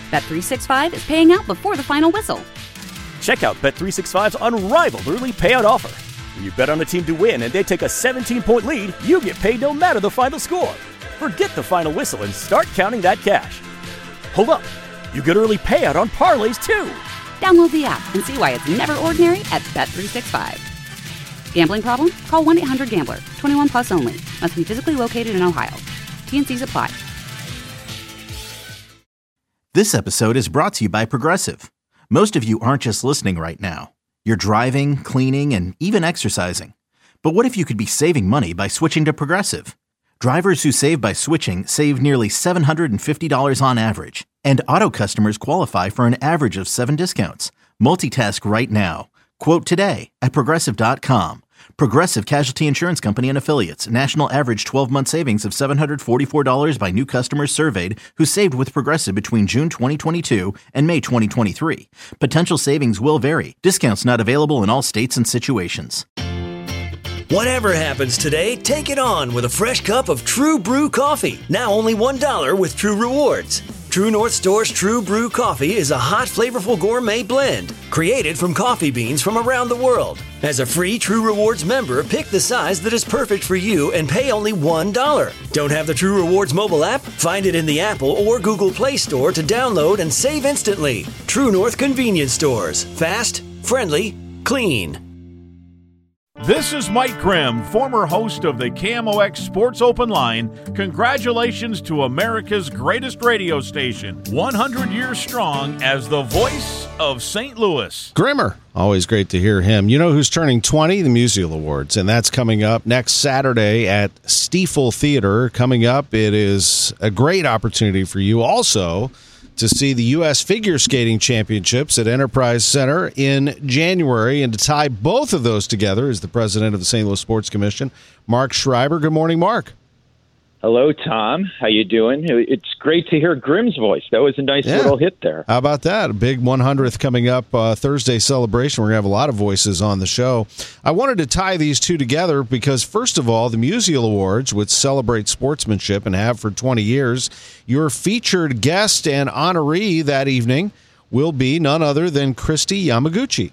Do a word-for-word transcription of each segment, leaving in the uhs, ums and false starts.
Bet three sixty-five is paying out before the final whistle. Check out Bet three sixty-five's unrivaled early payout offer. When you bet on a team to win and they take a seventeen-point lead, you get paid no matter the final score. Forget the final whistle and start counting that cash. Hold up. You get early payout on parlays, too. Download the app and see why it's never ordinary at Bet three sixty-five. Gambling problem? Call one eight hundred gambler. twenty-one plus only. Must be physically located in Ohio. T and C's apply. This episode is brought to you by Progressive. Most of you aren't just listening right now. You're driving, cleaning, and even exercising. But what if you could be saving money by switching to Progressive? Drivers who save by switching save nearly seven hundred fifty dollars on average. And auto customers qualify for an average of seven discounts. Multitask right now. Quote today at Progressive dot com. Progressive Casualty Insurance Company and Affiliates. National average twelve-month savings of seven hundred forty-four dollars by new customers surveyed who saved with Progressive between June twenty twenty-two and May twenty twenty-three. Potential savings will vary. Discounts not available in all states and situations. Whatever happens today, take it on with a fresh cup of True Brew coffee. Now only one dollar with True Rewards. True North Store's True Brew coffee is a hot, flavorful gourmet blend created from coffee beans from around the world. As a free True Rewards member, pick the size that is perfect for you and pay only one dollar. Don't have the True Rewards mobile app? Find it in the Apple or Google Play Store to download and save instantly. True North Convenience Stores. Fast, friendly, clean. This is Mike Grimm, former host of the K M O X Sports Open Line. Congratulations to America's greatest radio station, one hundred years strong as the voice of Saint Louis. Grimmer, always great to hear him. You know who's turning twenty? The Musial Awards, and that's coming up next Saturday at Stiefel Theater. Coming up, it is a great opportunity for you also to see the U S Figure Skating Championships at Enterprise Center in January. And to tie both of those together is the president of the Saint Louis Sports Commission, Mark Schreiber. Good morning, Mark. Hello, Tom. How you doing? It's great to hear Grimm's voice. That was a nice yeah. little hit there. How about that? A big one hundredth coming up uh, Thursday celebration. We're going to have a lot of voices on the show. I wanted to tie these two together because, first of all, the Musial Awards, which celebrate sportsmanship and have for twenty years, your featured guest and honoree that evening will be none other than Kristi Yamaguchi.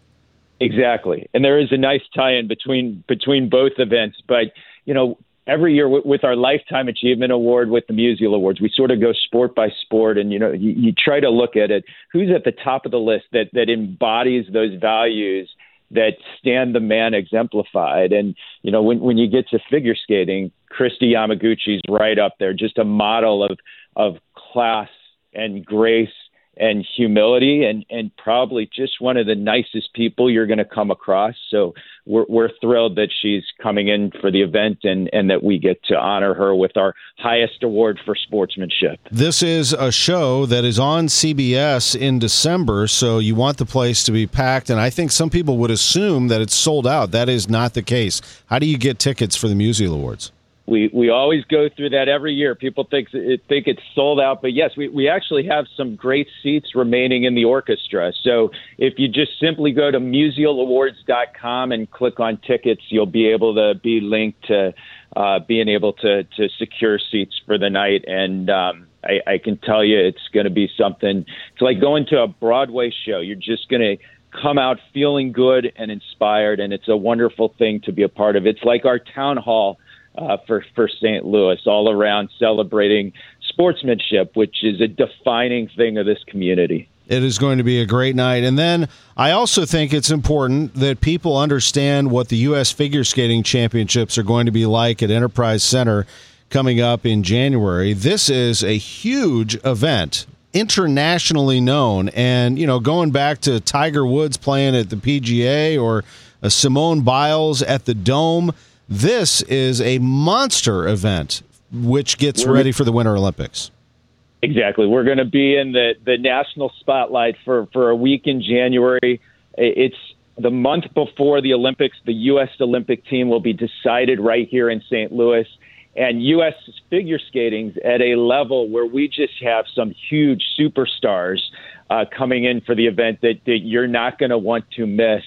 Exactly. And there is a nice tie-in between between both events. But, you know, every year with our Lifetime Achievement Award, with the Musial Awards, we sort of go sport by sport, and you know, you, you try to look at it. Who's at the top of the list that that embodies those values that Stan the Man exemplified? And you know, when when you get to figure skating, Kristi Yamaguchi's right up there, just a model of of class and grace and humility, and, and probably just one of the nicest people you're going to come across. So we're, we're thrilled that she's coming in for the event, and, and that we get to honor her with our highest award for sportsmanship. This is a show that is on C B S in December, so you want the place to be packed, and I think some people would assume that it's sold out. That is not the case. How do you get tickets for the Musial Awards? We we always go through that every year. People think it, think it's sold out, but yes, we, we actually have some great seats remaining in the orchestra. So if you just simply go to musial awards dot com and click on tickets, you'll be able to be linked to uh, being able to, to secure seats for the night. And um, I, I can tell you it's going to be something. It's like going to a Broadway show. You're just going to come out feeling good and inspired, and it's a wonderful thing to be a part of. It's like our town hall Uh, for, for Saint Louis, all around celebrating sportsmanship, which is a defining thing of this community. It is going to be a great night. And then I also think it's important that people understand what the U S Figure Skating Championships are going to be like at Enterprise Center coming up in January. This is a huge event, internationally known. And, you know, going back to Tiger Woods playing at the P G A or uh, Simone Biles at the Dome, this is a monster event, which gets We're, ready for the Winter Olympics. Exactly. We're going to be in the, the national spotlight for, for a week in January. It's the month before the Olympics. The U S Olympic team will be decided right here in Saint Louis. And U S figure skating's at a level where we just have some huge superstars uh, coming in for the event that, that you're not going to want to miss.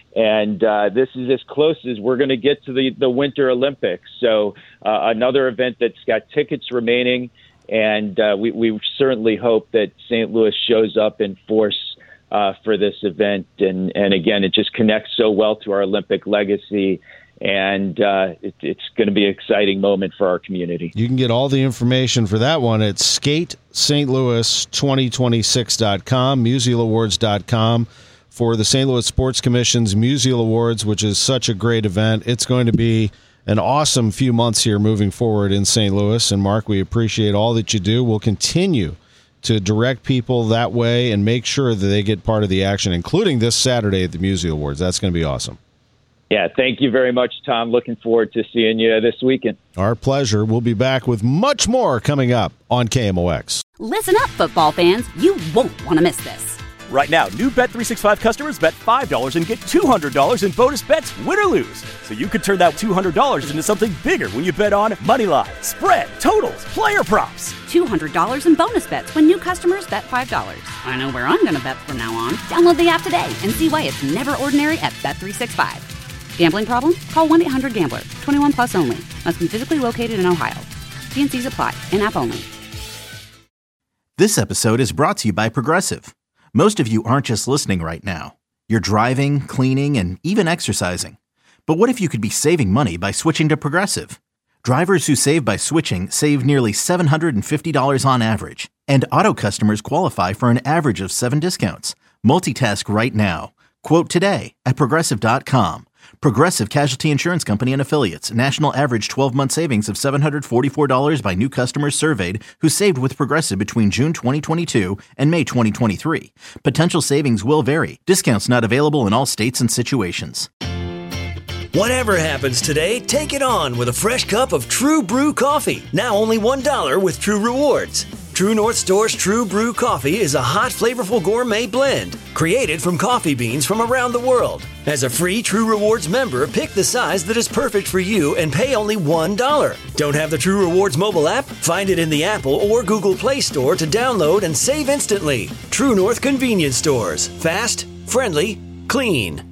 And uh, this is as close as we're going to get to the, the Winter Olympics. So uh, another event that's got tickets remaining. And uh, we, we certainly hope that Saint Louis shows up in force uh, for this event. And, and again, it just connects so well to our Olympic legacy. And uh, it, it's going to be an exciting moment for our community. You can get all the information for that one at skate st louis twenty twenty-six dot com, musial awards dot com for the Saint Louis Sports Commission's Musial Awards, which is such a great event. It's going to be an awesome few months here moving forward in Saint Louis. And, Mark, we appreciate all that you do. We'll continue to direct people that way and make sure that they get part of the action, including this Saturday at the Musial Awards. That's going to be awesome. Yeah, thank you very much, Tom. Looking forward to seeing you this weekend. Our pleasure. We'll be back with much more coming up on K M O X. Listen up, football fans. You won't want to miss this. Right now, new Bet three sixty-five customers bet five dollars and get two hundred dollars in bonus bets, win or lose. So you could turn that two hundred dollars into something bigger when you bet on money line, spread, totals, player props. two hundred dollars in bonus bets when new customers bet five dollars. I know where I'm going to bet from now on. Download the app today and see why it's never ordinary at Bet three sixty-five. Gambling problem? Call one eight hundred gambler. twenty-one plus only. Must be physically located in Ohio. T and C's apply. In-app only. This episode is brought to you by Progressive. Most of you aren't just listening right now. You're driving, cleaning, and even exercising. But what if you could be saving money by switching to Progressive? Drivers who save by switching save nearly seven hundred fifty dollars on average. And auto customers qualify for an average of seven discounts. Multitask right now. Quote today at Progressive dot com. Progressive Casualty Insurance Company and Affiliates. National average twelve-month savings of seven hundred forty-four dollars by new customers surveyed who saved with Progressive between June twenty twenty-two and May twenty twenty-three. Potential savings will vary. Discounts not available in all states and situations. Whatever happens today, take it on with a fresh cup of True Brew coffee. Now only one dollar with True Rewards. True North Store's True Brew coffee is a hot, flavorful gourmet blend created from coffee beans from around the world. As a free True Rewards member, pick the size that is perfect for you and pay only one dollar. Don't have the True Rewards mobile app? Find it in the Apple or Google Play Store to download and save instantly. True North Convenience Stores. Fast, friendly, clean.